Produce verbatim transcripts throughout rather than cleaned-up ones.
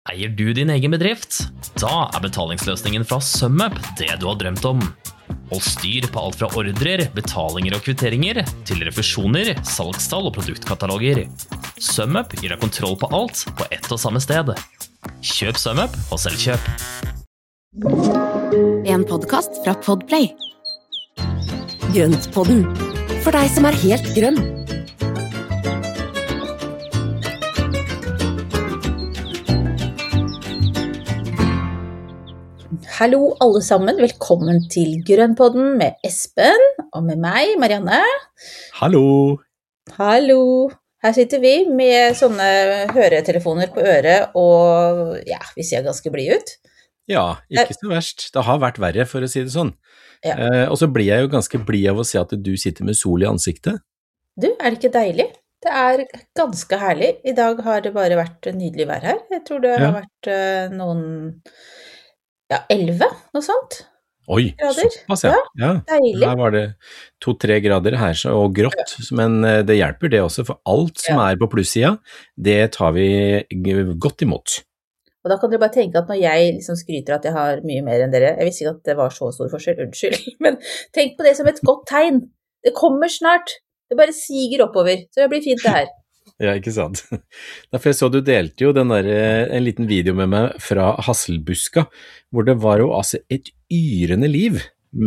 Eier du din egen bedrift? Da er betalingsløsningen fra SumUp det du har drømt om. Hold styr på alt fra ordrer, betalinger og kvitteringer, til refusjoner, salgstall og produktkataloger. SumUp gir deg kontroll på alt på ett og samme sted. Kjøp SumUp og selvkjøp. En podcast fra Podplay. Grøntpodden, for deg som er helt grønn. Hallo alle sammen, velkommen til Grøntpodden med Espen og med meg, Marianne. Hallo! Hallo! Her sitter vi med sånne høretelefoner på øret, og ja, vi ser ganske blide ut. Ja, ikke så verst. Det har vært verre, for å si det sånn. Ja. Eh, og så blir jeg jo ganske blid av å se at du sitter med sol i ansiktet. Du, er det ikke deilig? Det er ganske herlig. I dag har det bare vært nydelig vær her. Jeg tror det har Ja. vært uh, noen... Ja, elleve, noe sånt. Oi, Grader. såpass, ja. ja. Deilig. Her var det to-tre grader her, så, og grått, men eh, det hjelper det også, for alt som Ja. er på plussida, det tar vi g- godt imot. Og da kan dere bare tenke at når jeg liksom skryter at jeg har mye mer enn dere, jeg visste ikke at det var så stor forskjell, unnskyld, men tenk på det som et godt tegn. Det kommer snart. Det bare siger oppover, så det blir fint det her. Ja, ikke sant. Derfor jeg så du delte jo den der, en liten video med meg fra Hasselbuska, hvor det var jo altså et yrende liv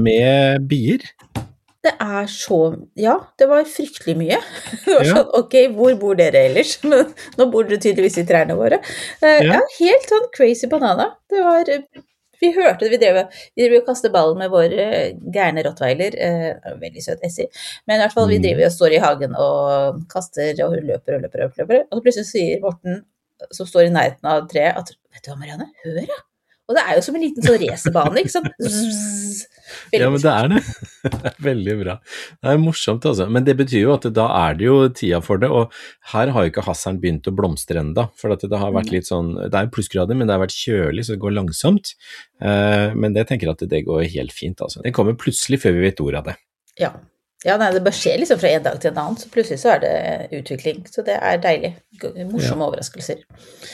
med bier. Det er så, ja, det var fryktelig mye. Det var Ja. sånn, ok, hvor bor dere ellers? Men nå bor dere tydeligvis i trærne våre. Eh, Ja. Ja, helt sånn crazy banana. Det var, eh, vi hørte det, vi drev, vi drev og kastet ballen med vår eh, gærne rottweiler, eh, veldig søt Essie, men i hvert fall vi Mm. driver og står i hagen og kaster, og hun løper og løper og løper, og så plutselig sier Morten, som står i nærheten av treet, at, vet du hva Marianne, hør da! Og det er jo som en liten sånn racerbane, ikke sant? Zzz. Veldig Ja, men det er det. Det er veldig bra. Det er morsomt, altså. Men det betyr jo at da er det jo tida for det, og her har jo ikke hasseren begynt å blomstre enda, for at det har vært litt sånn, det er plussgrader, men det har vært kjølig, så det går langsomt. Eh, men det tenker jeg at det går helt fint, altså. Det kommer plutselig før vi vet ordet av det. Ja, ja nei, det bare skjer liksom fra en dag til en annen, så plutselig så er det utvikling, så det er deilig, morsomme overraskelser.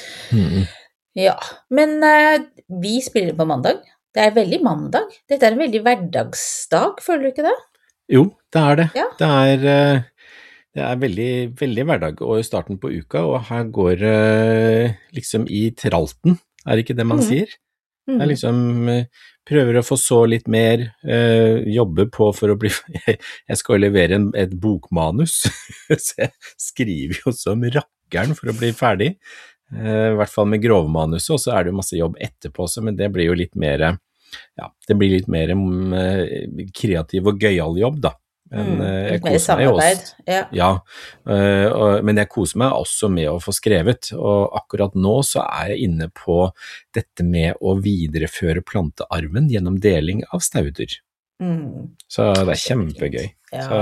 Mm. Ja, men eh, vi spiller på mandag, det er veldig mandag, dette er en veldig hverdagsdag, føler du ikke det? Jo, det er det. Ja. Det er, eh, det er veldig, veldig hverdag og i starten på uka, og her går eh, liksom i tralten, er det ikke det man Mhm. sier? Det er liksom, eh, prøver å få så litt mer, eh, jobbe på for å bli, jeg skal jo levere en, et bokmanus, så jeg skriver jo som rakkeren for å bli ferdig, eh, i hvert fall med grovmanuset, og så er det jo masse jobb etterpå også, men det blir jo litt mer, ja, det blir litt mer mm, eh, kreativ og gøyal jobb da. Men Mm, eh, jeg litt mer koser meg jo samarbeid, også. ja. Ja, øh, og, men jeg koser meg også med å få skrevet, og akkurat nå så er jeg inne på dette med å videreføre plantearven gjennom deling av stauder. Mm, Så det er kjempegøy. ja. Så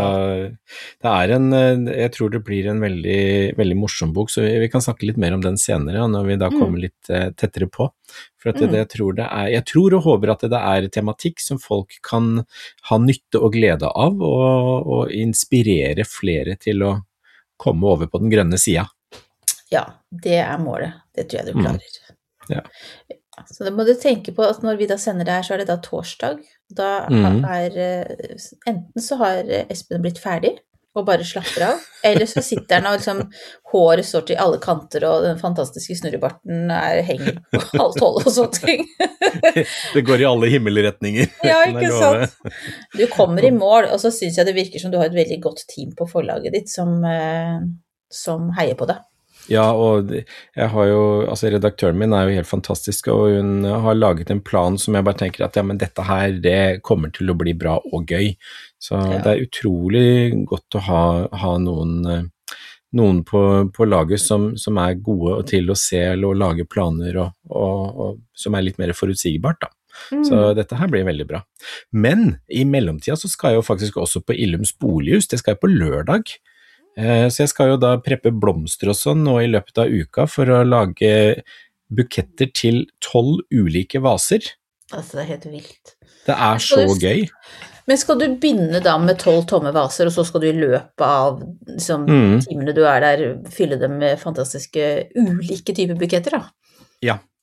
det er en, øh, jeg tror det blir en veldig, veldig morsom bok, så vi, vi kan snakke litt mer om den senere, når vi da Mm. kommer litt eh, tettere på. For at det, Mm. det, jeg, tror det er, jeg tror og håper at det er tematikk som folk kan ha nytte og glede av, og, og inspirere flere til å komme over på den grønne sida. Ja, det er målet, det tror jeg du Mm. klarer. Ja. Så da må du tenke på at når vi da sender det her, så er det da torsdag. Da Mhm. er, eh, enten så har Espen blitt ferdig og bare slapper av, eller så sitter han og liksom, håret står til alle kanter, og den fantastiske snurrebarten er, henger på halv tolv og sånne ting. Det går i alle himmelretninger. Ja, kan jeg ikke love. sant? Du kommer i mål, og så synes jeg det virker som du har et veldig godt team på forlaget ditt som, eh, som heier på deg. Ja, og jeg har jo, altså redaktøren min er jo helt fantastisk, og hun har laget en plan som jeg bare tenker at ja, men dette her, det kommer til å bli bra og gøy. Så Ja. det er utrolig godt å ha, ha noen, eh, noen på, på laget som, som er gode til å se og lage planer, og, og, og som er litt mer forutsigbart da. Så dette her blir veldig bra. Men i mellomtida så skal jeg jo faktisk også på Illums bolighus, det skal jeg på lørdag. Eh, Så jeg skal jo da preppe blomster og sånn nå i løpet av uka for å lage buketter til tolv ulike vaser. Altså, det er helt vilt. Det er så Skal du- gøy. Men skal du begynne da med tolv tomme vaser, og så skal du i løpet av liksom, Mm. timene du er der, fylle dem med fantastiske ulike typer buketter da? Ja,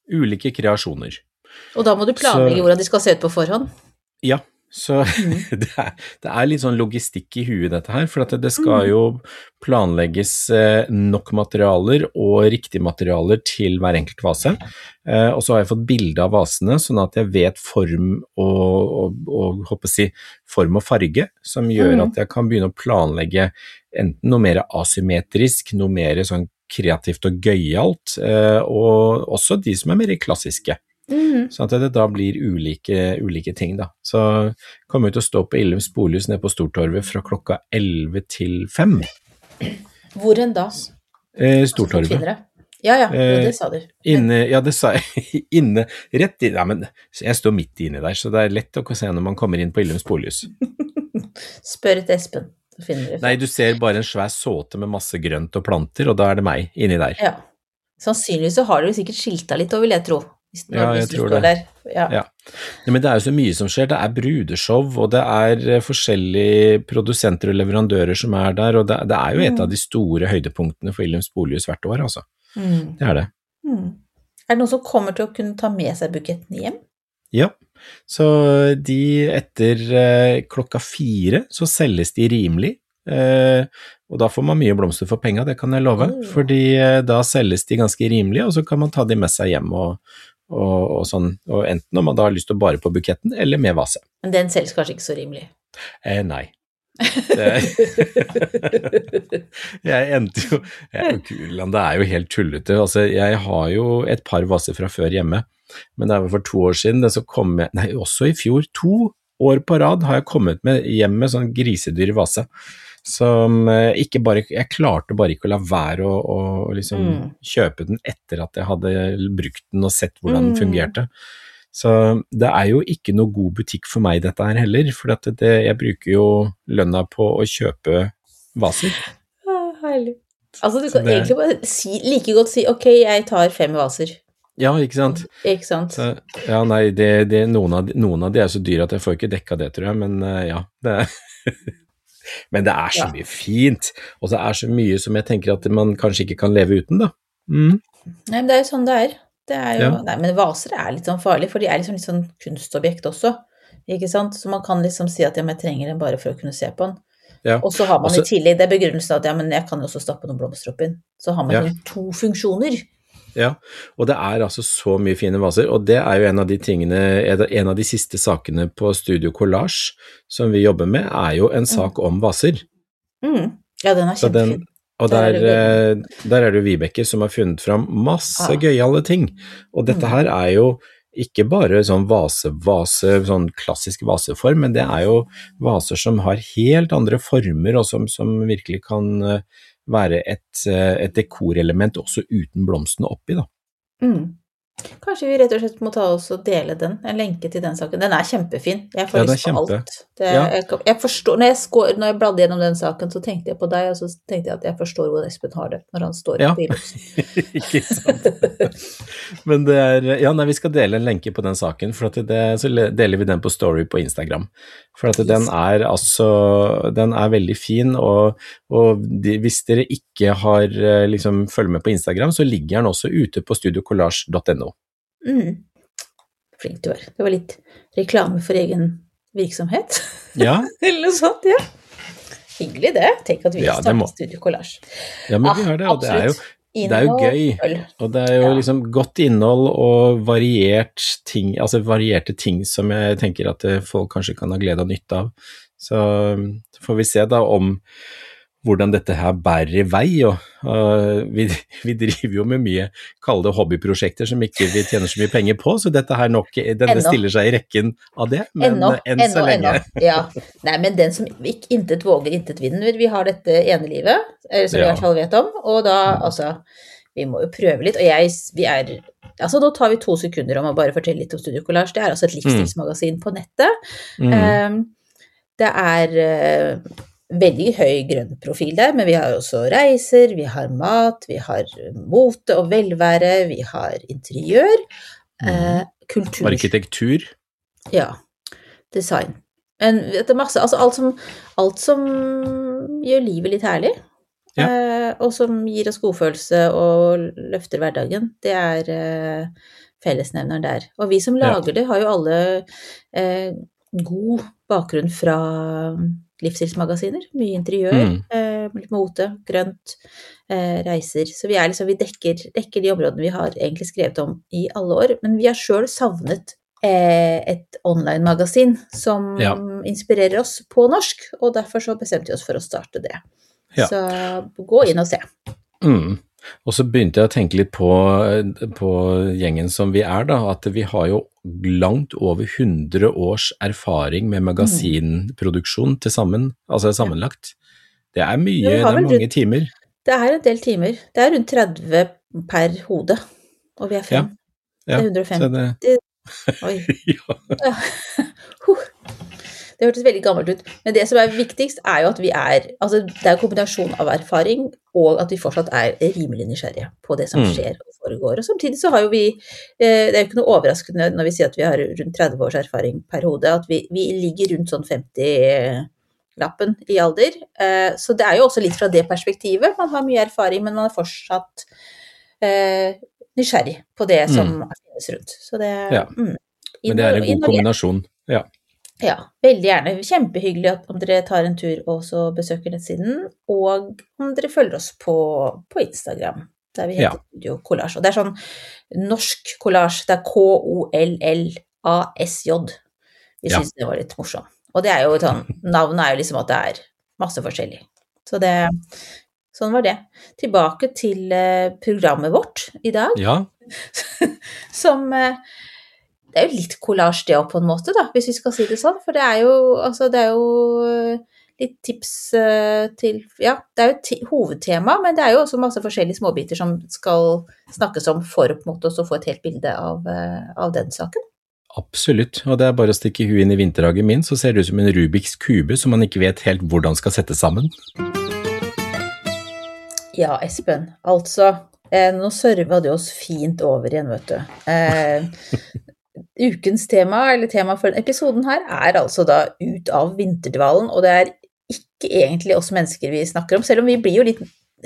ulike kreasjoner. Og da må du planlegge så, hvordan de skal se ut på forhånd. Ja, så mm. det, er, det er litt sånn logistikk i huet dette her, for at det skal jo planlegges nok materialer og riktige materialer til hver enkelt vase. Og så har jeg fått bilde av vasene, sånn at jeg vet form og, og, og håper å si, form og farge, som gjør mm. at jeg kan begynne å planlegge enten noe mer asymmetrisk, noe mer sånn kreativt og gøyalt, og også de som er mer klassiske. Mm. Sånn at det da blir ulike, ulike ting da. Så kommer vi til å stå på Illums Bolighus nede på Stortorvet fra klokka elleve til fem. Hvor enn da? Eh, Stortorvet. Ja, ja, det sa du. Inne, ja, det sa jeg. Inne, rett inn, ja, men jeg står midt inne der, så det er lett å se når man kommer inn på Illums Bolighus. Spør et Espen, så finner du. Nei, du ser bare en svær såte med masse grønt og planter, og da er det meg inni der. Ja, sannsynligvis så har du sikkert skilta litt, og vil jeg tro. Ja, jeg tror det. Der. Ja. Ja. Ja, men det er jo så mye som skjer. Det er brudeshow, og det er forskjellige produsenter og leverandører som er der, og det, det er jo et mm. av de store høydepunktene for Illums Bolighus hvert år, altså. Mm. Det er det. Mm. Er det noen som kommer til å kunne ta med seg buketten hjem? Ja, så de etter eh, klokka fire så selges de rimelig. Eh, og da får man mye blomster for penger, det kan jeg love, mm. fordi eh, da selges de ganske rimelig, og så kan man ta de med seg hjem og Og, og sånn, og enten om man da har lyst til å bare på buketten, eller med vase. Men den selges kanskje ikke så rimelig? Eh, nei. Det, jeg endte jo, jeg, det er jo helt tullete, altså jeg har jo et par vaser fra før hjemme, men det er vel for to år siden, det så kom jeg, nei også i fjor, to år på rad har jeg kommet med hjem med sånn grisedyr vase, som ikke bare, jeg klarte bare ikke å la være å, å liksom mm. kjøpe den etter at jeg hadde brukt den og sett hvordan den fungerte. Så det er jo ikke noe god butikk for meg dette her heller, for at det, jeg bruker jo lønna på å kjøpe vaser. Ah, herlig. Altså du kan det, egentlig bare si, like godt si, ok, jeg tar fem vaser. Ja, ikke sant? Ikke sant? Så, ja, nei, det, det, noen, av, noen av de er så dyre at jeg får ikke dekka det, tror jeg, men uh, ja, det er... Men det er så mye fint, og det er så mye som jeg tenker at man kanskje ikke kan leve uten da. Mm. Nei, men det er jo sånn det er. Det er jo, ja. Nei, men vaser er litt sånn farlig, for de er liksom litt sånn kunstobjekt også, ikke sant? Så man kan liksom si at ja, men jeg trenger den bare for å kunne se på den. Ja. Og så har man også, i tillegg, det er begrunnelsen at ja, men jeg kan jo også stappe noen blomster opp inn. Så har man ja. sånn to funksjoner. Ja, og det er altså så mye fine vaser, og det er jo en av de tingene, en av de siste sakene på Studio Collage som vi jobber med, er jo en sak mm. om vaser. Mm. Ja, den er kjempefin. Den, og der, der, er det, der er det jo Vibeke som har funnet fram masse ah. gøyale ting, og dette mm. her er jo ikke bare sånn vase, vase, sånn klassisk vaseform, men det er jo vaser som har helt andre former, og som, som virkelig kan være et, et dekorelement også uten blomstene oppi da. Mm. Kanskje vi rett og slett må ta oss og dele den, en lenke til den saken. Den er kjempefin, jeg får ja, lyst på alt. Det, ja. jeg, jeg forstår, når jeg, skår, når jeg bladde gjennom den saken, så tenkte jeg på deg, og så tenkte jeg at jeg forstår hvor Espen har det, når han står ja. i bilen. Ikke sant. Men det er, ja, nei, vi skal dele en lenke på den saken, for at det, så deler vi den på story på Instagram. For at den er altså, den er veldig fin, og, og de, hvis dere ikke har liksom følger med på Instagram, så ligger den også ute på studio collage punktum no. Mm. Flink du er. Det var litt reklame for egen virksomhet. Ja. Eller noe sånt, ja. Hyggelig det. Tenk at vi ja, starter Studio Collage. Ja, men vi har det, og det er jo, det er jo gøy. Og det er jo ja. liksom godt innhold og variert ting, altså varierte ting som jeg tenker at folk kanskje kan ha glede og nytte av. Så får vi se da om hvordan dette her bærer i vei, og uh, vi, vi driver jo med mye kalde hobbyprosjekter som ikke vi tjener så mye penger på, så dette her nok, denne ennå. Stiller seg i rekken av det, men ennå, enn ennå, så lenge. Ennå. Ja, nei, men den som ikke intet våger, intet vinner, vi har dette ene livet, som ja. vi i hvert fall vet om, og da, altså, vi må jo prøve litt, og jeg, vi er, altså da tar vi to sekunder om å bare fortelle litt om Studio Collage, det er altså et livsstilsmagasin på nettet, mm. um, det er... Uh, veldig høy grønn profil der, men vi har også reiser, vi har mat, vi har mote og velvære, vi har interiør, mm. eh, kultur. Arkitektur. Ja, design. Men det er masse, altså alt som, alt som gjør livet litt herlig, ja. eh, og som gir oss godfølelse og løfter hverdagen, det er eh, fellesnevneren der. Og vi som lager ja. det har jo alle eh, god bakgrunn fra livsstilsmagasiner, mye interiør, mm. eh, litt mote, grønt, eh, reiser. Så vi, er liksom, vi dekker, dekker de områdene vi har egentlig skrevet om i alle år, men vi har selv savnet eh, et online-magasin som ja. inspirerer oss på norsk, og derfor så bestemte vi oss for å starte det. Ja. Så gå inn og se. Mm. Og så begynte jeg å tenke litt på, på gjengen som vi er da, at vi har jo langt over hundre års erfaring med magasinproduksjon til sammen, altså sammenlagt. Det er mye, det er mange rundt, timer. Det er en del timer. Det er rundt tretti per hode, og vi er fem. Ja, ja, det er hundre og femti. Det... Oi. ja. huh. Det hørtes veldig gammelt ut, men det som er viktigst er jo at vi er, altså det er en kombinasjon av erfaring og at vi fortsatt er rimelig nysgjerrige på det som skjer og foregår. Og samtidig så har jo vi, det er jo ikke noe overraskende når vi sier at vi har rundt tretti års erfaring per hode, at vi, vi ligger rundt sånn femti-lappen i alder. Så det er jo også litt fra det perspektivet, man har mye erfaring, men man er fortsatt eh, nysgjerrig på det som mm. finnes rundt. Så det, ja. mm, men det er en god kombinasjon, ja. Ja, veldig gjerne. Kjempehyggelig at om dere tar en tur og så besøker nettsiden, og om dere følger oss på, på Instagram, der vi heter ja. Studio Collage. Og det er sånn norsk collage, det er K O L L A S J. Vi ja. synes det var litt morsomt. Og det er jo sånn, navnet er jo liksom at det er masse forskjellig. Så det, sånn var det. Tilbake til programmet vårt i dag. Ja. Som... Det er jo litt collage det på en måte da, hvis vi skal si det sånn, for det er jo, altså, det er jo litt tips til, ja, det er jo t- hovedtema, men det er jo også masse forskjellige småbiter som skal snakkes om for på en måte å få et helt bilde av, av den saken. Absolutt, og det er bare å stikke huet inn i vinterhagen min, så ser det ut som en Rubiks kube som man ikke vet helt hvordan skal sette sammen. Ja, Espen, altså, eh, nå serva du oss fint over igjen, vet du. Eh, Ukens tema, eller tema for episoden her, er altså da ut av vinterdvalen, og det er ikke egentlig oss mennesker vi snakker om, selv om vi blir jo litt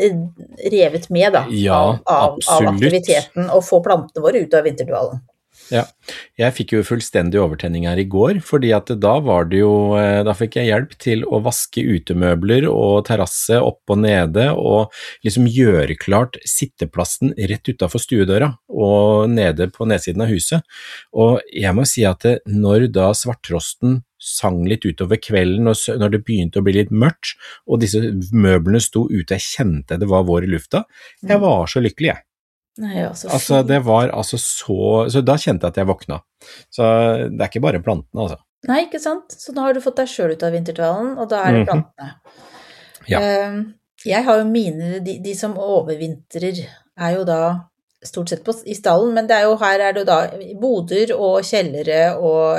revet med da, ja, av, av, av aktiviteten og få plantene våre ut av vinterdvalen. Ja, jeg fikk jo fullstendig overtenning her i går, fordi at da var det jo, da fikk jeg hjelp til å vaske utemøbler og terrasse opp og nede, og liksom gjøre klart sitteplassen rett utenfor stuedøra, og nede på nedsiden av huset. Og jeg må si at det, når da svarttrosten sang litt utover kvelden, og når det begynte å bli litt mørkt, og disse møblene sto ute, jeg kjente det var vår i lufta, jeg var så lykkelig jeg. Nei, altså, altså det var altså så, så da kjente jeg at jeg våkna. Så det er ikke bare plantene, altså. Nei, ikke sant? Så nå har du fått deg selv ut av vinterdvalen, og da er det plantene. Mm-hmm. Ja. Jeg har jo mine, de, de som overvintrer er jo da stort sett på, i stallen, men det er jo, her er det jo da boder og kjellere,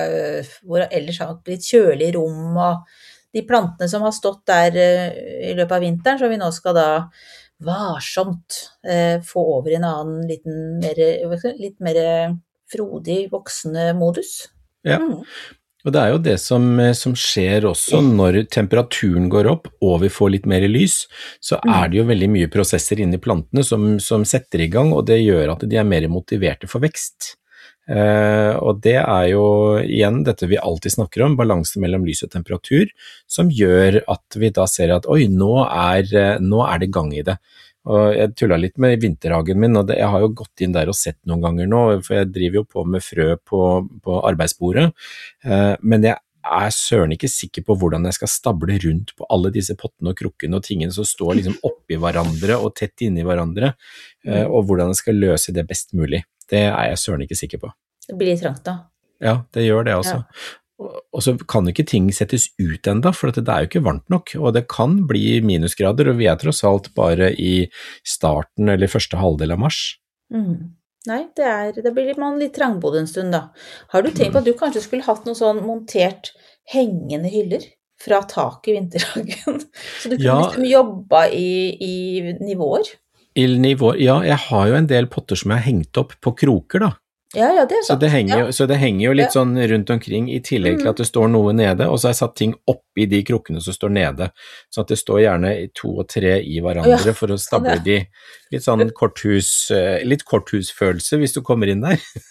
og hvor ellers har blitt kjølig rom, og de plantene som har stått der i løpet av vinteren, så vi nå skal da varsomt eh, få over en annen liten, mer, litt mer frodig, voksende modus. Ja, mm. og det er jo det som, som skjer også når temperaturen går opp og vi får litt mer lys, så mm. er det jo veldig mye prosesser inne i plantene som, som setter i gang, og det gjør at de er mer motiverte for vekst. Uh, og det er jo igjen dette vi alltid snakker om, balanse mellom lys og temperatur, som gjør at vi da ser at oi, nå er, nå er det gang i det. Og jeg tullet litt med vinterhagen min, og det, jeg har jo gått inn der og sett noen ganger nå, for jeg driver jo på med frø på, på arbeidsbordet, uh, men jeg er søren ikke sikker på hvordan jeg skal stable rundt på alle disse pottene og krukkene og tingene som står liksom oppi hverandre og tett inni hverandre, uh, og hvordan jeg skal løse det best mulig. Det er jeg søren ikke sikker på. Det blir litt trangt da. Ja, det gjør det også. Ja. Og så kan ikke ting settes ut enda, for det er jo ikke varmt nok, og det kan bli minusgrader, og vi er tross alt bare i starten eller første halvdel av mars. Mm. Nei, det, er, det blir man litt trangbodd en stund da. Har du tenkt på at du kanskje skulle hatt noen sånn montert hengende hyller fra tak i vinterhagen? Så du kunne ja. liksom jobba i, i nivåer? I nivåer, ja, jeg har jo en del potter som er hengt opp på kroker da. Ja, ja, det er sant. Så det henger, ja. så det henger jo litt ja. sånn rundt omkring, i tillegg til at det står noe nede, og så har jeg satt ting oppi de krukkene som står nede, så at det står gjerne to og tre i hverandre ja. for å stable de litt sånn korthus, litt korthusfølelse hvis du kommer inn der.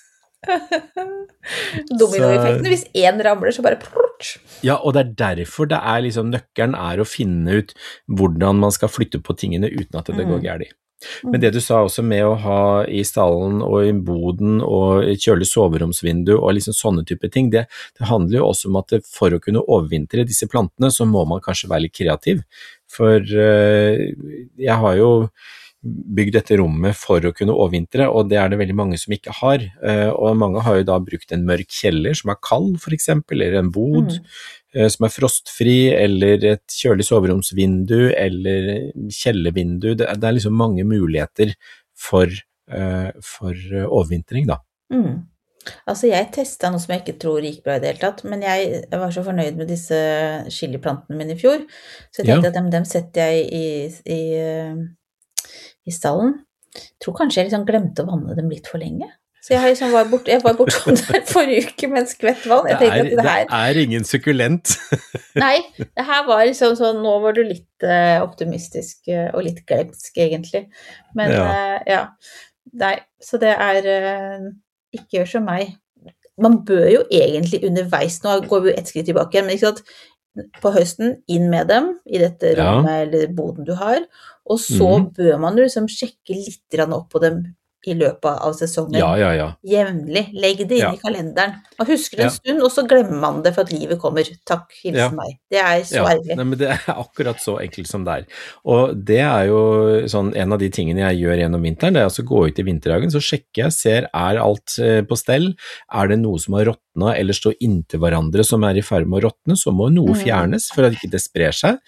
Dominoeffekten, hvis en ramler, så bare prrrt. Ja, og det er derfor det er liksom nøkkelen er å finne ut hvordan man skal flytte på tingene uten at det går gærlig. Men det du sa også med å ha i stallen og i boden og i kjølig soveromsvindu og liksom sånne type ting, det, det handler jo også om at det, for å kunne overvintre disse plantene, så må man kanskje være litt kreativ. For uh, jeg har jo bygd dette rommet for å kunne overvintre, og det er det veldig mange som ikke har. Uh, og mange har jo da brukt en mørk kjeller som er kald for eksempel, eller en bod mm. uh, som er frostfri, eller et kjølig soveromsvindu, eller kjellervindu. Det, det er liksom mange muligheter for, uh, for overvintring da. Mm. Altså jeg testet noe som jeg ikke tror gikk bra i det hele tatt, men jeg var så fornøyd med disse chiliplantene mine i fjor, så jeg tenkte ja. at dem, dem setter jeg i, i i stallen. Jeg tror kanskje jeg liksom glemte å vanne dem litt for lenge. Så jeg, liksom var borte, jeg var borte sånn der forrige uke med en skvett vann. Jeg det, er, at det, her, det er ingen sukkulent. Nei, det her var liksom sånn, nå var du litt uh, optimistisk uh, og litt glemsk egentlig. Men ja, uh, ja. Nei, så det er uh, ikke gjør som meg. Man bør jo egentlig underveis, nå går vi jo et skritt tilbake igjen, men ikke sant, på høsten inn med dem i dette rommet ja. eller boden du har, og så mm. bør man jo liksom sjekke litt opp på dem i løpet av sesongen. Ja, ja, ja. Jevnlig. Legg det inn ja. i kalenderen. Man husker det en ja. stund, og så glemmer man det for at livet kommer. Takk, hilsen ja. meg. Det er så ja. ærlig. Nei, men det er akkurat så enkelt som det er. Og det er jo sånn, en av de tingene jeg gjør gjennom vinteren, det er altså å gå ut i vinterhagen, så sjekker jeg, ser, er alt på stell? Er det noe som har råtnet, eller står inntil hverandre som er i ferd med å råtne, så må noe fjernes for at ikke det sprer seg,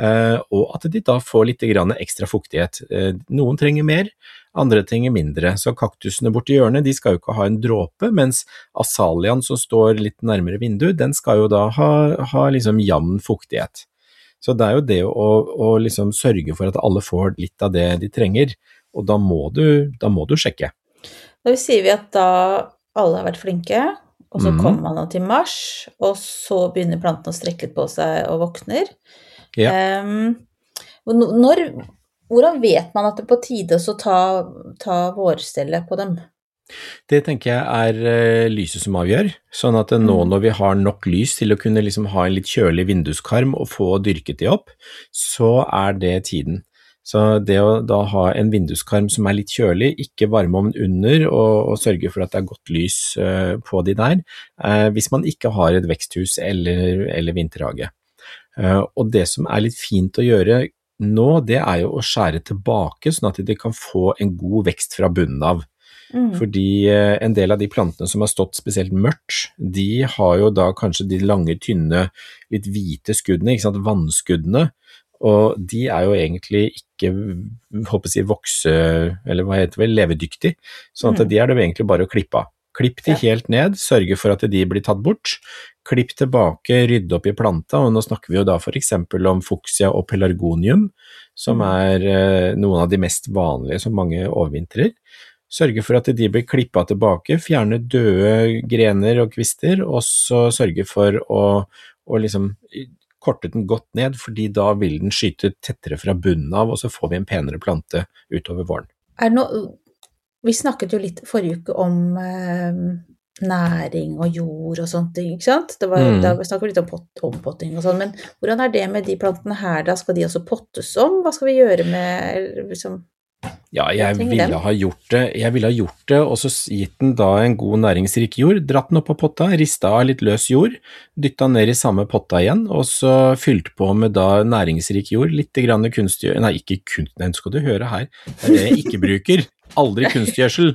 og at de da får litt grann ekstra fuktighet. Noen trenger mer, andre trenger mindre, så kaktusene borti hjørnet, de skal jo ikke ha en dråpe, mens azaleaen som står litt nærmere vindu, den skal jo da ha, ha liksom jevn fuktighet. Så det er jo det å, å liksom sørge for at alle får litt av det de trenger, og da må du, da må du sjekke. Da sier vi at da alle har vært flinke, og så mm. kommer man da til mars, og så begynner plantene å strekke litt på seg og våkner. Ja. Um, når... Hvordan vet man at det er på tide å ta, ta vårstellet på dem? Det tenker jeg er uh, lyset som avgjør, sånn at nå når vi har nok lys til å kunne liksom ha en litt kjølig vinduskarm og få dyrket de opp, så er det tiden. Så det å da ha en vinduskarm som er litt kjølig, ikke varme om under og, og sørge for at det er godt lys uh, på de der, uh, hvis man ikke har et veksthus eller, eller vinterhage. Uh, og det som er litt fint å gjøre nå, det er jo å skjære tilbake, sånn at de kan få en god vekst fra bunnen av. Mm. Fordi en del av de plantene som har stått spesielt mørkt, de har jo da kanskje de lange, tynne, litt hvite skuddene, ikke sant, vannskuddene, og de er jo egentlig ikke, håper jeg, vokse, eller hva heter det, levedyktig, sånn at mm. de er det jo egentlig bare å klippe av. Klipp de helt ned, sørge for at de blir tatt bort, klipp tilbake, rydde opp i planta, og nå snakker vi jo da for eksempel om fuchsia og pelargonium, som er eh, noen av de mest vanlige som mange overvintrer. Sørge for at de blir klippet tilbake, fjerne døde grener og kvister, og så sørge for å, å liksom korte den godt ned, fordi da vil den skyte tettere fra bunnen av, og så får vi en penere plante utover våren. Er det noe... Vi snakket jo litt forrige uke om eh, næring og jord og sånt, ikke sant? Det var, mm. Da snakket vi litt om pot, ompotting og sånn, men hvordan er det med de plantene her da? Skal de også pottes om? Hva skal vi gjøre med, liksom? Ja, jeg ville ha gjort det, jeg ville ha gjort det, og så gitt den da en god næringsrik jord, dratt den opp på potta, ristet av litt løs jord, dyttet den ned i samme potta igjen, og så fylt på med da næringsrik jord, litt grann kunstgjør, nei, ikke kunst, nei, skal du høre her, det er det jeg ikke bruker. Aldri kunstgjørsel.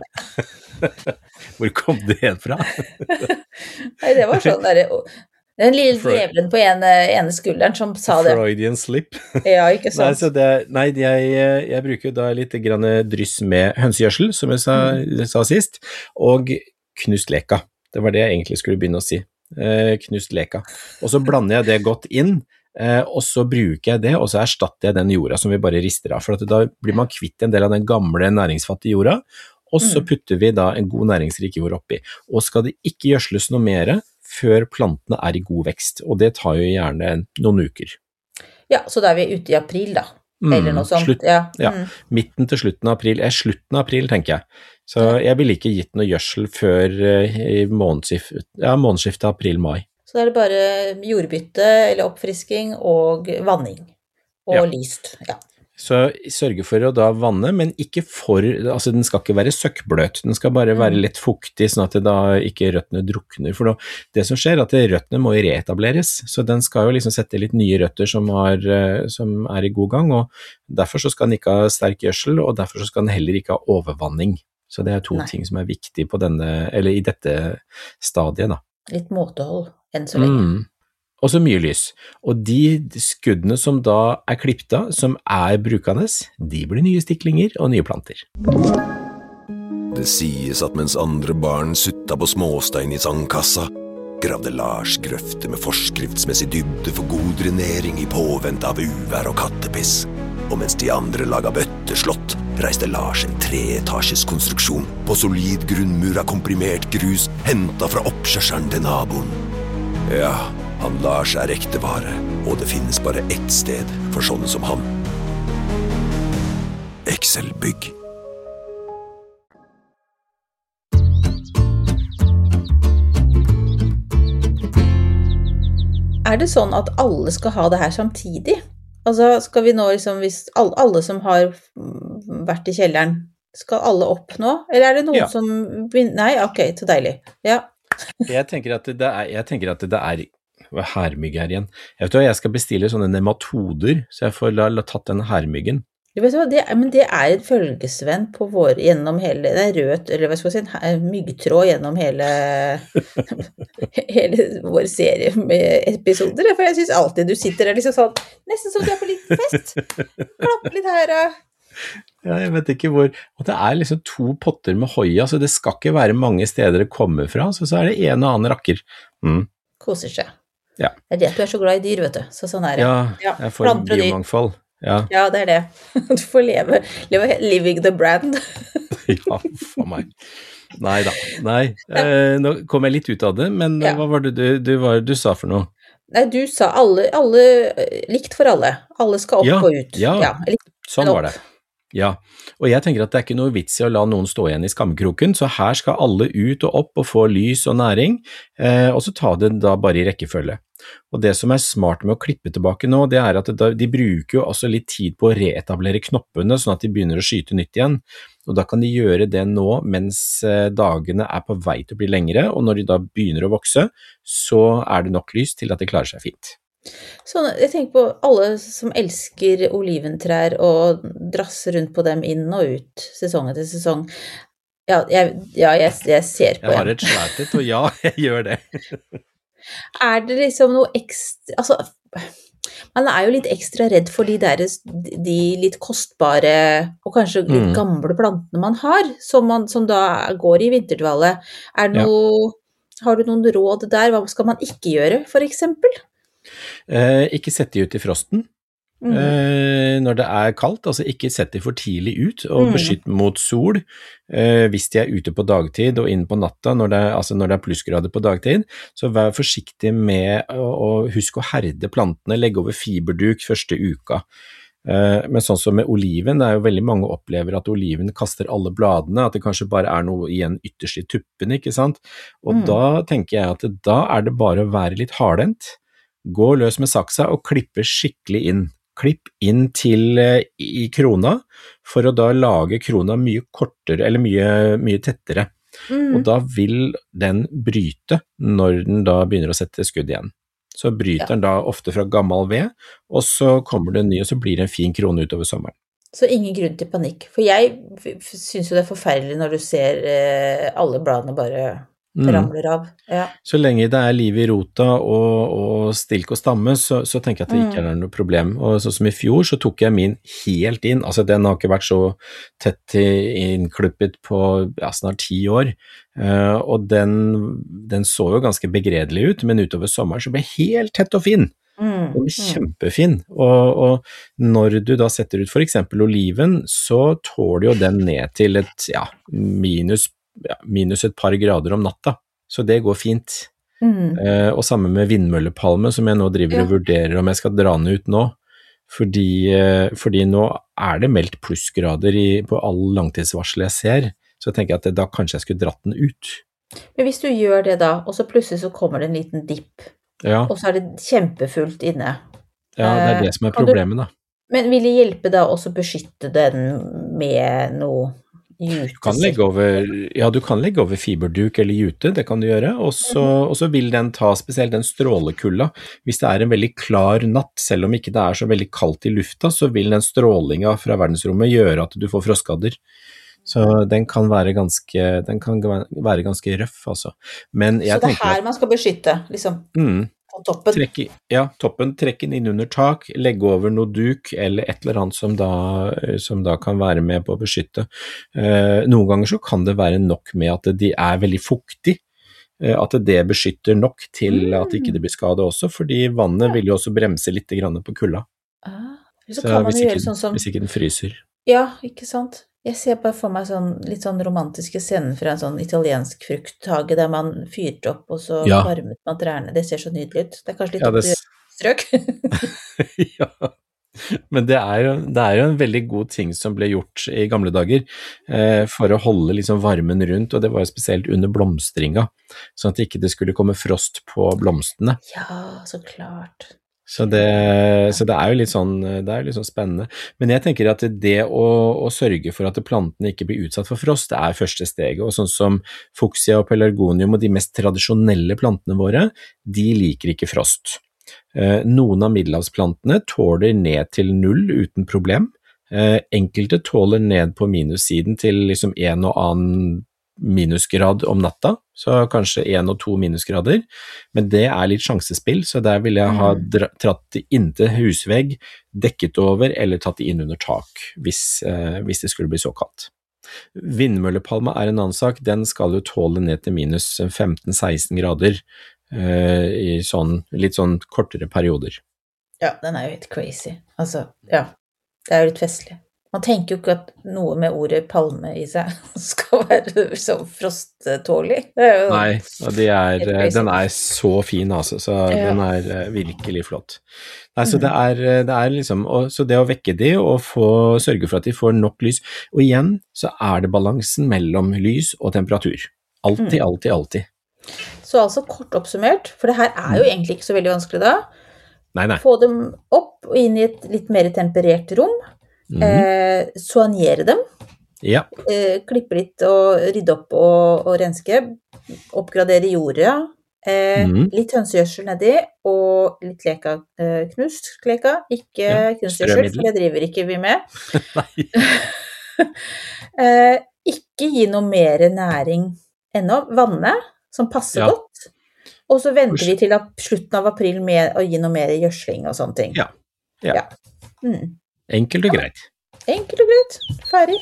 Hvor kom det hen fra? Nei, det var sånn der, den lille djevelen på ene, ene skulderen som sa det. Freudian slip. Ja, ikke sant. Nei, så det, nei jeg, jeg bruker da litt grann dryss med hønsegjørsel, som jeg sa, jeg sa sist, og knust leka. Det var det jeg egentlig skulle begynne å si. Eh, knust leka. Og så blander jeg det godt inn, Eh, og så bruker jeg det, og så erstatter jeg den jorda som vi bare rister av, for at da blir man kvitt en del av den gamle næringsfattige jorda, og så putter vi da en god næringsrik jord oppi. Og skal det ikke gjødsles noe mer før plantene er i god vekst, og det tar jo gjerne noen uker. Ja, så da er vi ute i april da, eller noe sånt. Slutt, ja. ja, midten til slutten av april, eh, slutten av april tenker jeg. Så jeg ville ikke gitt noe gjødsel før eh, i månedsskiftet, ja, månedsskiftet april-mai. Så da er det bare jordbytte eller oppfrisking og vanning. Og Ja. lyst, ja. Så sørge for å da vanne, men ikke for, altså den skal ikke være søkkbløt, den skal bare være litt fuktig, sånn at det da ikke røttene drukner, for da, det som skjer er at røttene må reetableres, så den skal jo liksom sette litt nye røtter som, har, som er i god gang, og derfor så skal den ikke ha sterk gjødsel, og derfor så skal den heller ikke ha overvanning. Så det er to Nei. ting som er viktig på denne, eller i dette stadiet da. Litt måtehold enn så lenge. Mm. Og så mye lys. Og de skuddene som da er klippet av, som er brukende, de blir nye stiklinger og nye planter. Det sies at mens andre barn sutta på småstein i sandkassa, gravde Lars grøfter med forskriftsmessig dybde for god drenering i påvente av uvær og kattepiss. Og mens de andre laga bøtteslott, reiste Lars en treetasjes konstruksjon på solid grunnmur av komprimert grus hentet fra oppkjørselen til naboen. Ja, han Lars er ekte vare, og det finnes bare ett sted for sånne som han. Excel-bygg. Er det sånn at alle skal ha det her samtidig? Altså, skal vi nå liksom, hvis alle, alle som har vært i kjelleren, skal alle opp nå? Eller er det noen Ja. som begynner? Nei, ok, så deilig. Ja. Jeg tenker at det er, jeg tenker at det er hva er hermygg her igjen? Jeg vet hva, jeg skal bestille sånne nematoder, så jeg får la, la tatt den hermyggen. Du vet hva, det, er- men det er en følgesvenn på vår, gjennom hele, det er rød, eller hva skal jeg si, en he- myggtråd gjennom hele, hele vår serie med episoder, for jeg synes alltid du sitter der liksom sånn, nesten som du er på liten fest, klapp litt her, og... Ja, jeg vet ikke hvor, og det er liksom to potter med hoia, så det skal ikke være mange steder det kommer fra, så, så er det en og annen rakker. Mm. koser seg. Ja. Det er det at du er så glad i dyr, vet du, så sånn er det. Ja, Ja, jeg får planter og dyr. biomangfold. Ja, Ja, det er det. Du får leve, leve living the brand. ja, for meg. Nei da, nei. Eh, nå kom jeg litt ut av det, men Ja. hva var det du, du, var, du sa for noe? Nei, du sa alle, alle, likt for alle. Alle skal opp Ja, og ut. ja. eller Sånn Men var det. Ja, og jeg tenker at det er ikke noe vits i å la noen stå igjen i skammekroken, så her skal alle ut og opp og få lys og næring, eh, og så ta det da bare i rekkefølge. Og det som er smart med å klippe tilbake nå, det er at det, de bruker jo også litt tid på å reetablere knoppene, sånn at de begynner å skyte nytt igjen, og da kan de gjøre det nå mens eh, dagene er på vei til å bli lengre, og når de da begynner å vokse, så er det nok lys til at de klarer seg fint. Sånn, jeg tenker på alle som elsker oliventrær og drasser rundt på dem inn og ut, sesong etter sesong. Ja, jeg, ja, jeg, jeg ser på Jeg har en. et svært et, og ja, jeg gjør det. Er det liksom noe ekstra, altså, man er jo litt ekstra redd for de der, de litt kostbare og kanskje litt Mm. gamle plantene man har, som, man, som da går i vinterdvale. Er det Ja. noe, har du noen råd der? Hva skal man ikke gjøre, for eksempel? Eh, ikke sette de ut i frosten. Mm. Eh, når det er kaldt, altså ikke sett de for tidlig ut, og Mm. beskytt mot sol eh, hvis de er ute på dagtid og inn på natta, når det, er, altså når det er plussgrader på dagtid, så vær forsiktig med å, å huske å herde plantene, legge over fiberduk første uka. Eh, men sånn som med oliven, det er jo veldig mange opplever at oliven kaster alle bladene, at det kanskje bare er noe igjen ytterst i tuppen, ikke sant? Og Mm. da tenker jeg at da er det bare å være litt hardhendt, gå løs med saksa og klippe skikkelig inn. Klipp inn til eh, i krona, for å da lage krona mye kortere, eller mye, mye tettere. Mm. Og da vil den bryte når den da begynner å sette skudd igjen. Så bryter Ja. den da ofte fra gammel ved, og så kommer det en ny, og så blir det en fin krone utover sommeren. Så ingen grunn til panikk. For jeg f- f- synes jo det er forferdelig når du ser eh, alle bladene bare Mm. ramler av. Ja. Så lenge det er liv i rota og, og stilk og stamme, så, så tenker jeg at det ikke Mm. er noe problem. Og sånn som i fjor, så tok jeg min helt inn. Altså, den har ikke vært så tett i- innklippet på ja, snart ti år. Eh, og den, den så jo ganske begredelig ut, men utover sommeren så ble det helt tett og fin. Mm. Den ble Mm. kjempefin. Og, og når du da setter ut for eksempel oliven, så tåler jo den ned til et ja, minus ja, minus et par grader om natta, så det går fint. Mm. Eh, og sammen med vindmøllepalme, som jeg nå driver Ja. og vurderer om jeg skal dra den ut nå, fordi, eh, fordi nå er det meldt plussgrader i, på all langtidsvarsel jeg ser, så tenker jeg at det, da kanskje jeg skulle dratt den ut. Men hvis du gjør det da, og så plutselig så kommer det en liten dipp, Ja, og så er det kjempefullt inne. ja det er det som er Kan du- problemet da. Men vil det hjelpe da også å beskytte den med noe jute? Du kan legge over, ja, du kan legge over fiberduk eller jute, det kan du gjøre, og så, og så vil den ta spesielt den strålekulda. Hvis det er en veldig klar natt, selv om ikke det er så veldig kaldt i lufta, så vil den strålinga fra verdensrommet gjøre at du får frostskader. Så den kan være ganske, den kan være ganske røff, altså. Men jeg Så det er tenker her man skal beskytte, liksom, at, mm, på toppen. Trekk, i- ja, toppen, trekk den inn under tak, legge over noe duk eller et eller annet som da, som da kan være med på å beskytte. Eh, noen ganger så kan det være nok med at de er veldig fuktig, eh, at det beskytter nok til at ikke det blir skade også, fordi vannet vil jo også bremse litt grann på kulda, Ah, så, så kan man hvis, jo ikke, gjøre sånn som, hvis ikke den fryser. ja, ikke sant? Jeg ser bare for meg sånn, litt sånn romantiske scener fra en sånn italiensk frukthage, der man fyrte opp, og så Ja. varmet man trærne. Det ser så nydelig ut. Det er kanskje litt Ja, opp det, til strøk. ja, men det er, jo, det er jo en veldig god ting som ble gjort i gamle dager eh, for å holde liksom varmen rundt, og det var jo spesielt under blomstringa, sånn at ikke det skulle komme frost på blomstene. Ja, så klart. Så det, så det er jo litt sånn, det er jo litt sånn spennende. Men jeg tenker at det å, å sørge for at plantene ikke blir utsatt for frost, det er første steget, og sånn som fuchsia og pelargonium og de mest tradisjonelle plantene våre, de liker ikke frost. Eh, noen av middelhavsplantene tåler ned til null uten problem. Eh, enkelte tåler ned på minussiden til liksom en og annen minusgrad om natta, så kanskje en og to minusgrader, men det er litt sjansespill, så der vil jeg ha dra, tratt det inntil husvegg, dekket over, eller tatt det inn under tak, hvis, eh, hvis det skulle bli så kaldt. Vindmøllepalma er en annen sak, den skal jo tåle ned til minus femten seksten grader eh, i sånn, litt sånn kortere perioder. Ja, den er jo helt crazy. Altså, ja, det er jo litt festlig. Man tenker jo ikke at noe med ordet palme i seg skal være så frosttålig. Det er jo Nei, og de er, helt crazy. den er så fin altså, så Ja. den er eh, virkelig flott. Nei, så det er, det er liksom, og, så det å vekke de og få, sørge for at de får nok lys, og igjen så er det balansen mellom lys og temperatur. Altid, alltid, alltid. Så altså kort oppsummert, for det her er jo egentlig ikke så veldig vanskelig da, Nei, nei. få dem opp og inn i et litt mer temperert rom, Mhm. eh, soignere dem, Ja, eh, klippe litt og rydde opp og, og renske, oppgradere jorda, eh, Mhm. litt hønsegjødsel nedi, og litt leka, eh, knust leka, ikke Ja, kunstgjødsel, strømiddel. for det driver ikke vi med. nei. eh, ikke gi noe mer næring ennå, vanne, som passer Ja. godt, og så venter Usch. vi til ap- slutten av april med å gi noe mer gjødsling og sånne ting. Ja, ja. Mm. Enkelt og greit. Enkelt og greit, ferdig.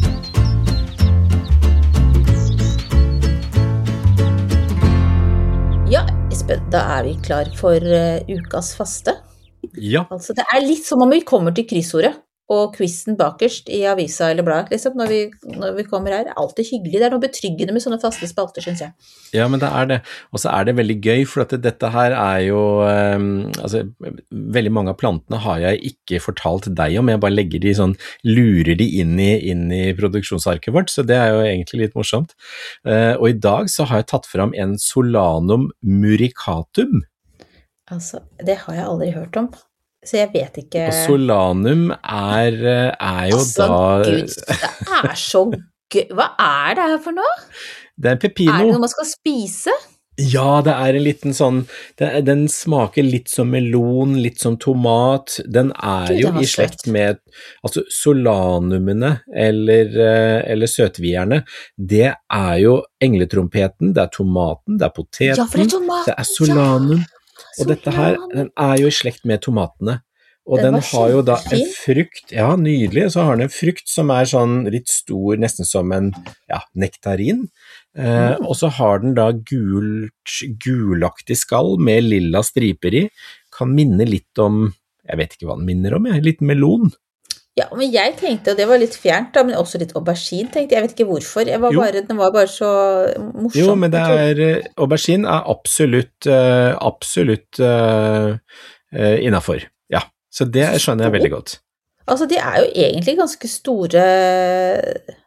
Ja, Espen, da er vi klar for uh, ukas faste. Ja, Altså, det er litt som om vi kommer til kryssordet og quizen bakerst i avisa eller bladet, liksom, når vi, når vi kommer her. Det er alltid hyggelig, det er noe betryggende med sånne faste spalter, synes jeg. ja, men det er det. Og så er det veldig gøy, for at dette her er jo, um, altså, veldig mange av plantene har jeg ikke fortalt deg om, jeg bare legger de sånn, lurer de inn i, inn i produksjonsarket vårt, så det er jo egentlig litt morsomt. Uh, og i dag så har jeg tatt fram en Solanum muricatum. Altså, det har jeg aldri hørt om, så jeg vet ikke... Og Solanum er, er jo altså, da... Gud, det er så gøy. Hva er det her for noe? Det er en pepino. Er det noe man skal spise? Ja, det er en liten sånn, det, den smaker litt som melon, litt som tomat, den er Gud, jo den var i slekt søt. med, altså solanumene, eller, eh, eller søtvierne, det er jo engletrompeten, det er tomaten, det er poteten, Ja, for det er tomat. det er solanum, Ja, og dette her, solan. den er jo i slekt med tomatene. Og Den den, var har jo da en kjempefin. frukt, ja, nydelig, så har den en frukt som er sånn litt stor, nesten som en, ja, nektarin, eh, Mm. og så har den da gult, gulaktig skall med lilla striper i, kan minne litt om, jeg vet ikke hva den minner om, jeg, litt melon. Ja, men jeg tenkte, og det var litt fjernt da, men også litt aubergine, tenkte jeg. Jeg vet ikke hvorfor. Jeg var Jo. bare, den var bare så morsom. Jo, men det Jeg tror- er, eh, aubergine er absolutt, eh, absolutt uh, innenfor, ja. Så det skjønner jeg veldig godt. Altså, de er jo egentlig ganske store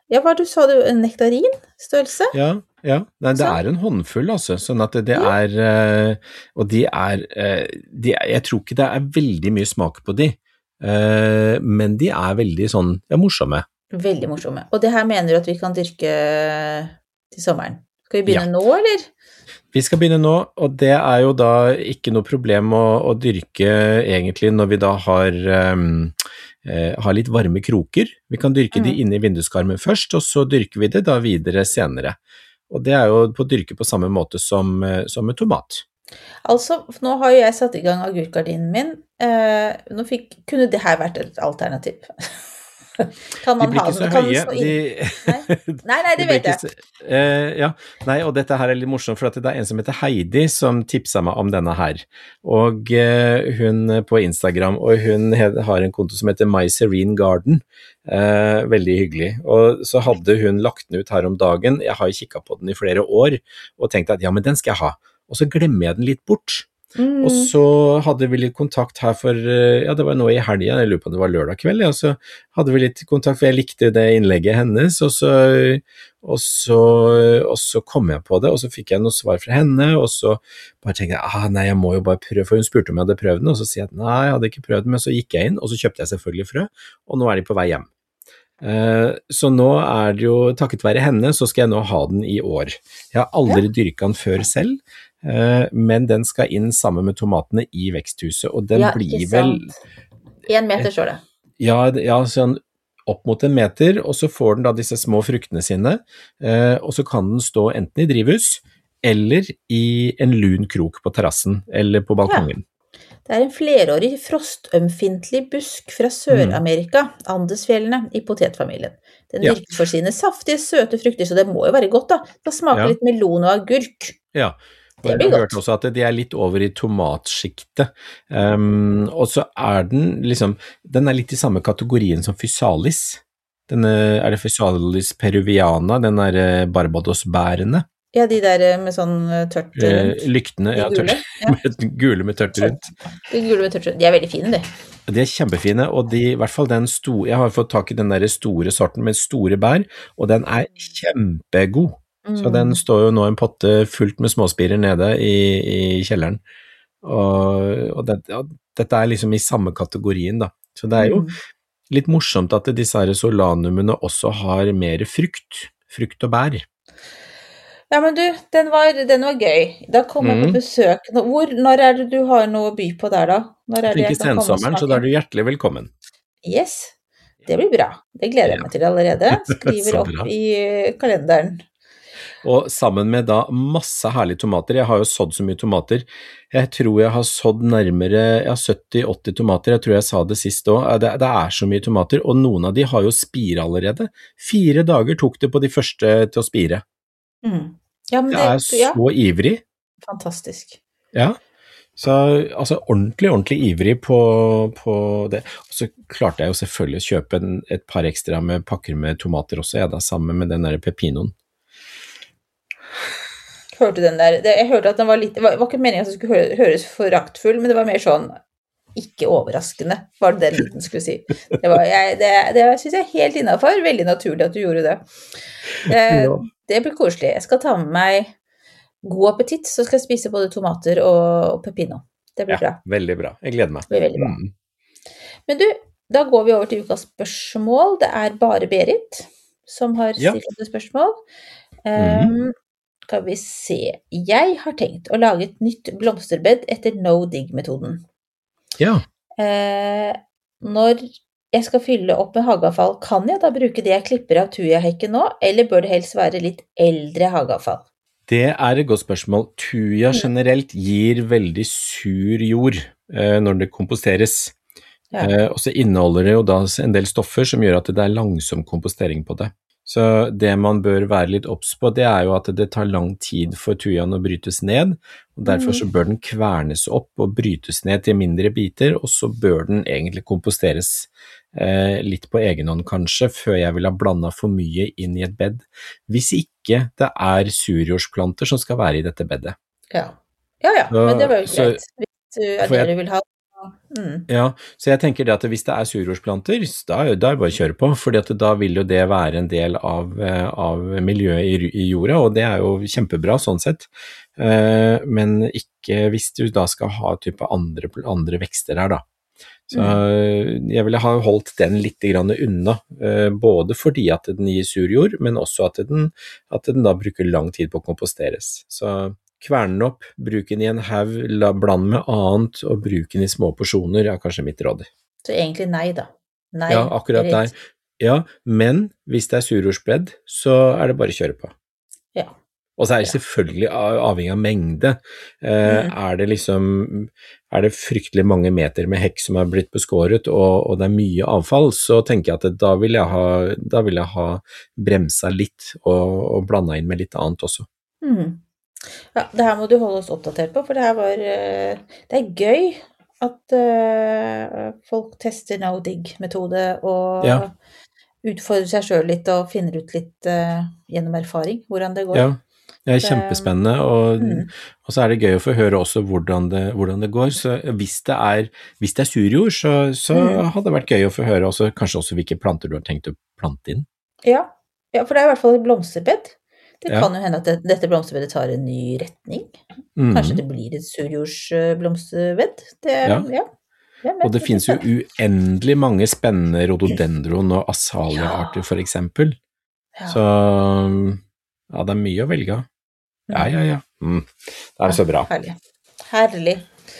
Ja, hva du sa du, en nektarinstørrelse? Ja, ja. Nei, det Så? er en håndfull, altså, sånn at det, det Ja. er, eh, og de er, eh, de er, jeg tror ikke det er veldig mye smak på de, eh, men de er veldig sånn, ja, morsomme. Veldig morsomme. Og det her mener du at vi kan dyrke til sommeren. Skal vi begynne Ja. nå, eller? Vi skal begynne nå, og det er jo da ikke noe problem å, å dyrke egentlig når vi da har, um, eh, har litt varme kroker. Vi kan dyrke Mm. de inne i vinduskarmen først, og så dyrker vi det da videre senere. Og det er jo på å dyrke på samme måte som, eh, som med tomat. Altså, nå har jo jeg satt i gang agurkgardinen min. Eh, nå fikk, kunne det her vært et alternativ? Kan De man blir ha ikke så den? Kan den høye. stå De, inn? Nei, nei, det de blir vet ikke jeg. så- eh, ja, nei, og dette her er litt morsomt, for at det er en som heter Heidi som tipsa meg om denne her. Og eh, hun på Instagram, og hun he- har en konto som heter My Serene Garden. Eh, veldig hyggelig. Og så hadde hun lagt den ut her om dagen. Jeg har jo kikket på den i flere år, og tenkte at ja, men den skal jeg ha. Og så glemmer jeg den litt bort. Mm. Og så hadde vi litt kontakt her for, ja, det var nå i helgen, jeg lurer på om det var lørdag kveld, ja, så hadde vi litt kontakt, for jeg likte det innlegget hennes, og så, og så, og så kom jeg på det, og så fikk jeg noe svar fra henne, og så bare tenkte jeg, ah, nei, jeg må jo bare prøve, for hun spurte om jeg hadde prøvd den, og så sier jeg at nei, jeg hadde ikke prøvd den, men så gikk jeg inn, og så kjøpte jeg selvfølgelig frø, og nå er de på vei hjem. Uh, så nå er det jo, takket være henne, så skal jeg nå ha den i år. Jeg har aldri dyrket den før selv, uh, men den skal inn sammen med tomatene i veksthuset, og den Ja, blir ikke vel, sant. En meter står det. ja, ja, sånn opp mot en meter, og så får den da disse små fruktene sine, uh, og så kan den stå enten i drivhus, eller i en lun krok på terrassen, eller på balkongen. Det er en flerårig frostømfintlig busk fra Sør-Amerika, Andesfjellene, i potetfamilien. Den Ja. virker for sine saftige, søte frukter, så det må jo være godt da. Det smaker Ja. litt melon og agurk. Ja, Det og blir jeg har godt. hørt også at de er litt over i tomatskiktet, um, og så er den liksom, den er litt i samme kategorien som Physalis. Den er, er det Physalis peruviana, den er eh, Barbados-bærende, Ja, de der eh, med sånn eh, tørt eh, rundt. lyktene, De ja, gule, tørt, ja. med, gule med tørt rundt. De gule med tørt rundt. De er veldig fine, de. De er kjempefine, og de, i hvert fall den store, jeg har fått tak i den der store sorten med store bær, og den er kjempegod. Så den står jo nå en potte fullt med småspirer nede i, i kjelleren, og, og, det, og dette er liksom i samme kategorien da. Så det er jo Mm. litt morsomt at disse her solanumene også har mer frukt, frukt og bær. Ja, men du, den var, den var gøy. Da kommer jeg Mm. på besøk. Nå- Hvor, når er det du har noe å by på der da? Når er Jeg det tenker jeg kan komme og sensommeren, så smake? da er du hjertelig velkommen. Yes, det blir bra. Det gleder jeg Ja. meg til allerede. Skriver Så opp bra. i kalenderen. Og sammen med da masse herlige tomater, jeg har jo sådd så mye tomater, jeg tror jeg har sådd nærmere ja, sytti til åtti tomater, jeg tror jeg sa det sist også, det, det er så mye tomater, og noen av de har jo spire allerede. Fire dager tok det på de første til å spire. Mm. Ja, men Jeg det, er så ja, ivrig, fantastisk. ja. Så altså ordentlig, ordentlig ivrig på, på det. Og så klarte jeg jo selvfølgelig å kjøpe en, et par ekstra med pakker med tomater også, jeg da, sammen med den der pepinoen. Hørte den der, det, jeg hørte at den var litt, det var, var ikke meningen at det skulle hø- høres foraktfull, men det var mer sånn, ikke overraskende, var det den lyden skulle si. Det, var, jeg, det, det synes jeg er helt innenfor, veldig naturlig at du gjorde det. Det, Ja. det blir koselig. Jeg skal ta med meg god appetitt, så skal jeg spise både tomater og, og pepino. Det blir Ja, bra. veldig bra. Jeg gleder meg. Det blir veldig bra. Mm. Men du, da går vi over til ukas spørsmål. Det er bare Berit som har Ja. stilt et spørsmål. Um, skal vi se. Jeg har tenkt å lage et nytt blomsterbed etter no-dig-metoden. Ja, Eh, når jeg skal fylle opp med hageavfall, kan jeg da bruke det jeg klipper av tujahekken nå, eller bør det helst være litt eldre hageavfall? det er et godt spørsmål. Tuja generelt gir veldig sur jord eh, når det komposteres. Ja. Eh, og så inneholder det jo da en del stoffer som gjør at det er langsom kompostering på det. Så det man bør være litt obs på, det er jo at det tar lang tid for tujaen å brytes ned, og derfor så bør den kvernes opp og brytes ned til mindre biter, og så bør den egentlig komposteres eh, litt på egen hånd kanskje, før jeg vil ha blandet for mye inn i et bed, hvis ikke det er surjordsplanter som skal være i dette bedet. Ja, ja, ja, Så- men det var jo så- greit. Hvis du er for det jeg- du vil ha, mm. Ja, så jeg tenker det at hvis det er surjordsplanter, da, da er det bare å kjøre på, fordi at da vil jo det være en del av, av miljøet i, i jorda, og det er jo kjempebra sånn sett. Uh, men ikke hvis du da skal ha type andre, andre vekster her da. Så mm. jeg ville ha holdt den litt grann unna, uh, både fordi at den gir surjord, men også at den, at den da bruker lang tid på å komposteres. Så kvern den opp, bruk den i en haug, bland med annet, og bruk den i små porsjoner, er kanskje mitt råd. Så egentlig nei da. Nei, ja, akkurat nei. Ja, men hvis det er surjordspredd, så er det bare å kjøre på. Ja. Og så er det selvfølgelig avhengig av mengde. Eh, mm. Er det liksom, er det fryktelig mange meter med hekk som er blitt beskåret, og, og det er mye avfall, så tenker jeg at det, da vil jeg ha, da vil jeg ha bremsa litt, og, og blanda inn med litt annet også. Mm. Ja, det her må du holde oss oppdatert på, for det her var, det er gøy at uh, folk tester no dig-metode, og ja. Utfordrer seg selv litt, og finner ut litt uh, gjennom erfaring, hvordan det går. Ja. Det er kjempespennende, og, mm. og så er det gøy å få høre også hvordan det, hvordan det går. Så hvis det er, hvis det er surjord, så, så mm. hadde det vært gøy å få høre også, kanskje også hvilke planter du har tenkt å plante inn. Ja, ja for det er i hvert fall et blomsterbed. Det ja. Kan jo hende at det, dette blomsterbedet tar en ny retning. Mm. Kanskje det blir et surjordsblomsterbed. Det, ja. Ja. Ja, og det finnes jo uendelig mange spennende rhododendron og azalea-arter for eksempel. Ja. Så ja, det er mye å velge av. Ja, ja, ja. Mm. Det er så bra. Herlig. Herlig.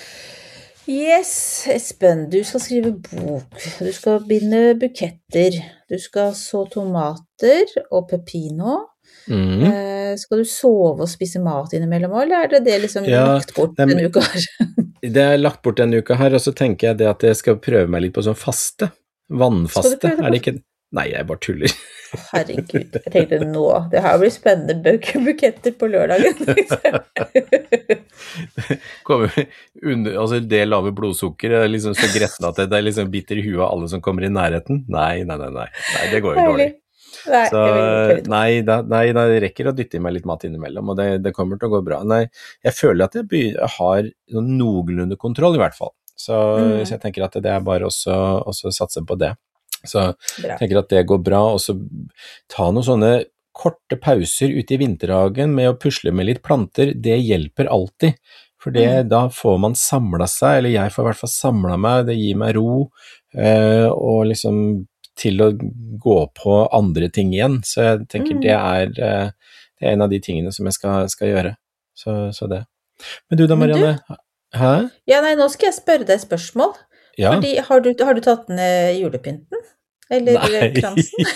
Yes, Espen, du skal skrive bok. Du skal binde buketter. Du skal så tomater og pepino. Mm. Eh, skal du sove og spise mat innimellom, eller er det det liksom ja, lagt bort det, en uke her? Det er lagt bort en uke her, og så tenker jeg det at jeg skal prøve meg litt på sånn faste. Vannfaste, er det ikke? Nei, jeg bare tuller. Herregud, jeg tenkte nå, det her blir spennende buketter på lørdagen. kommer under, altså det lave blodsukker er liksom så gretten at det, det er liksom bitter i huet av alle som kommer i nærheten. Nei, nei, nei, nei, nei det går jo dårlig. Nei, så, nei, da, nei, da rekker å dytte i meg litt mat innimellom, og det, det kommer til å gå bra. Nei, jeg føler at jeg, by, jeg har noenlunde kontroll i hvert fall, så, mm. så jeg tenker at det er bare også, også satse på det. Så jeg tenker at det går bra, og så ta noen sånne korte pauser ute i vinterhagen med å pusle med litt planter, det hjelper alltid, for det, mm. da får man samlet seg, eller jeg får i hvert fall samlet meg, det gir meg ro, eh, og liksom til å gå på andre ting igjen, så jeg tenker mm. det, er, det er en av de tingene som jeg skal, skal gjøre, så, så det. Men du da, Marianne? Du? Hæ? Ja, nei, nå skal jeg spørre deg spørsmål, ja. Fordi har du, har du tatt ned julepynten? Eller nei. Kransen?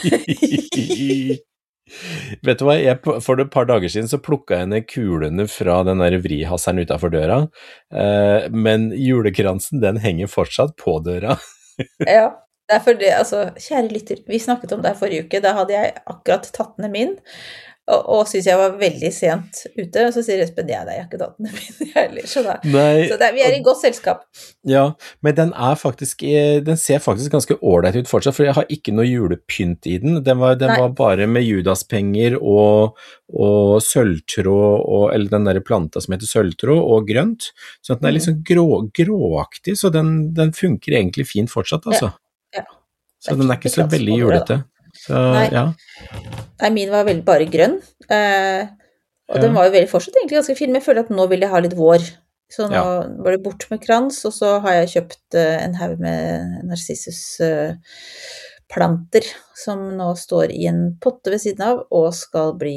Vet du hva, jeg, for et par dager siden så plukket jeg ned kulene fra den der vrihasseren utenfor døra, eh, men julekransen den henger fortsatt på døra. Ja, det er for det, altså, kjære lytter, vi snakket om det her forrige uke, da hadde jeg akkurat tatt ned min, og, og synes jeg var veldig sent ute, og så sier Espen, ja, det er ikke tatt ned min heller, så, da, så det, vi er i godt selskap. Ja, men den er faktisk, den ser faktisk ganske ordentlig ut fortsatt, for jeg har ikke noe julepynt i den, den var, den var bare med judaspenger og, og sølvtråd, og, eller den der planta som heter sølvtråd og grønt, så den er litt sånn grå, gråaktig, så den, den funker egentlig fint fortsatt, altså. Ja, ja. Så den er ikke så veldig julete. Så, Nei. Ja. Nei, min var veldig bare grønn, eh, og ja. Den var jo veldig fortsatt egentlig ganske fin, men jeg føler at nå vil jeg ha litt vår, så nå ja. Var det bort med krans, og så har jeg kjøpt eh, en haug med narcissus eh, planter, som nå står i en potte ved siden av, og skal bli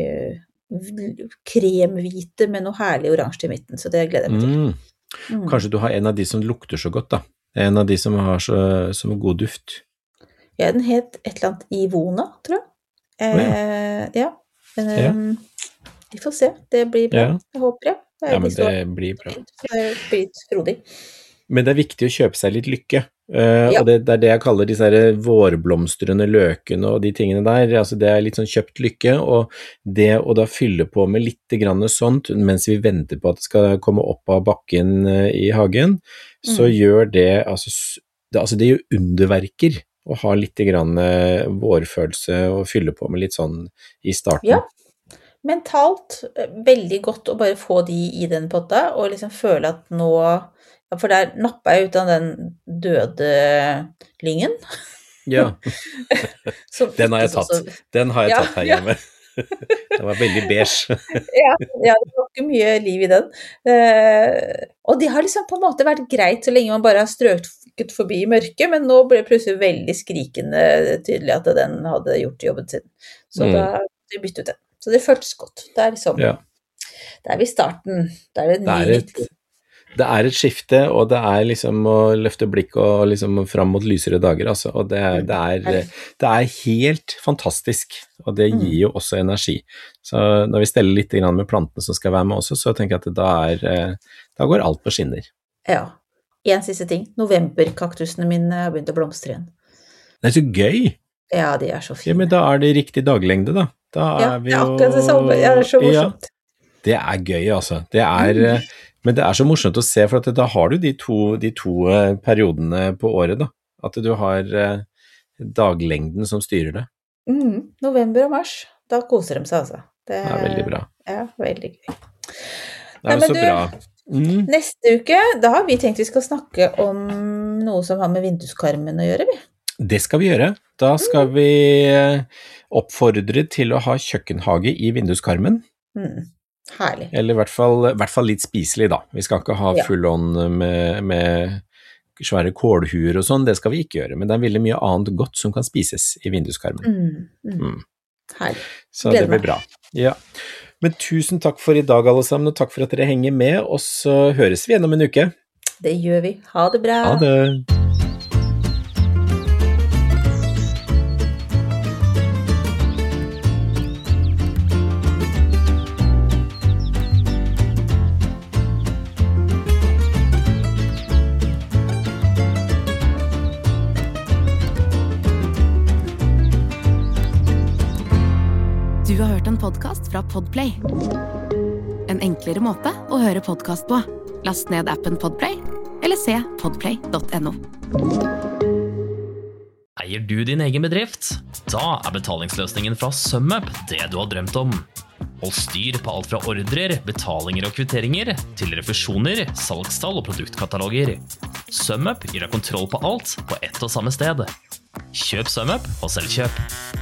kremhvite med noe herlig oransje i midten, så det gleder jeg meg til. Mm. Mm. Kanskje du har en av de som lukter så godt da, en av de som har så, så god duft. Ja, den het et eller annet Ivona, tror jeg. Eh, ja. ja. Um, vi får se, det blir bra, ja. Jeg håper det. Det ja, men det blir bra. Det blir frodig. Men det er viktig å kjøpe seg litt lykke, uh, ja. Og det, det er det jeg kaller disse her vårblomstrende løkene og de tingene der, altså det er litt sånn kjøpt lykke, og det å da fylle på med litt grann sånt, mens vi venter på at det skal komme opp av bakken uh, i hagen, så mm. gjør det, altså det, altså det gjør underverker, og ha litt grann uh, vårfølelse og fylle på med litt sånn i starten. Ja, mentalt veldig godt å bare få de i den potta, og liksom føle at nå For der nappet jeg ut av den døde lyngen. Ja, Som den har jeg ikke så- tatt. Den har jeg Ja, tatt her ja. hjemme. Den var veldig beige. Ja, ja, det var ikke mye liv i den. Eh, og de har liksom på en måte vært greit så lenge man bare har strøket forbi i mørket, men nå ble det plutselig veldig skrikende tydelig at den hadde gjort jobben sin. Så Mm. da de byttet ut den. Så det føltes godt. Det er liksom, Ja. det er ved starten. Det er det Det er nye et, det er et skifte, og det er liksom å løfte blikk og liksom fram mot lysere dager, altså. Og det er, det er, det er helt fantastisk, og det gir jo også energi. Så når vi steller litt grann med plantene som skal være med også, så tenker jeg at da, er, da går alt på skinner. Ja. En siste ting. Novemberkaktusene mine har begynt å blomstre igjen. Det er så gøy! Ja, de er så fine. Ja, men da er det riktig daglengde, da. Da Ja, er vi det er jo akkurat det samme. Ja, det er så Ja, morsomt. det er gøy, altså. Det er, eh, men det er så morsomt å se, for at da har du de to, de to eh, periodene på året, da. At du har eh, daglengden som styrer det. Mm, november og mars, da koser de seg altså. Det Det er veldig bra. Ja, veldig gøy. Det Nei, er jo men så du- bra. Mm. Neste uke, da har vi tenkt vi skal snakke om noe som har med vinduskarmen å gjøre, vi. Det skal vi gjøre. Da skal vi eh, oppfordre til å ha kjøkkenhage i vinduskarmen. Mm, herlig. Eller i hvert fall, i hvert fall litt spiselig, da. Vi skal ikke ha Ja. full on med, med svære kålhuer og sånn, det skal vi ikke gjøre. Men det er veldig mye annet godt som kan spises i vinduskarmen. Mm, mm. Mm. Herlig. Så Gleder det blir meg. bra. Ja. Men tusen takk for i dag, alle sammen, og takk for at dere henger med, og så høres vi igjen om en uke. Det gjør vi. Ha det bra. Ha det! Du har hørt en podcast fra Podplay. En enklere måte å høre podcast på. Last ned appen Podplay, eller se podplay punktum no. Eier du din egen bedrift? Da er betalingsløsningen fra SumUp det du har drømt om. Hold styr på alt fra ordrer, betalinger og kvitteringer, til refusjoner, salgstall og produktkataloger. SumUp gir deg kontroll på alt på ett og samme sted. Kjøp SumUp og selv kjøp.